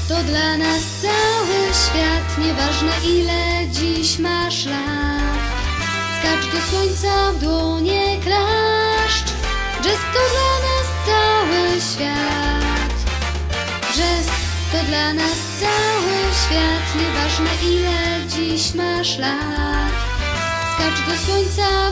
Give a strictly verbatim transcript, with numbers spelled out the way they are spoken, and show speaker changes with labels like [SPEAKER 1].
[SPEAKER 1] To dla nas cały świat, nieważne ile dziś masz lat. Skacz do słońca w dłonie klaszcz. Jazz to dla nas cały świat. Jazz to dla nas cały świat, nieważne ile dziś masz lat. Skacz do słońca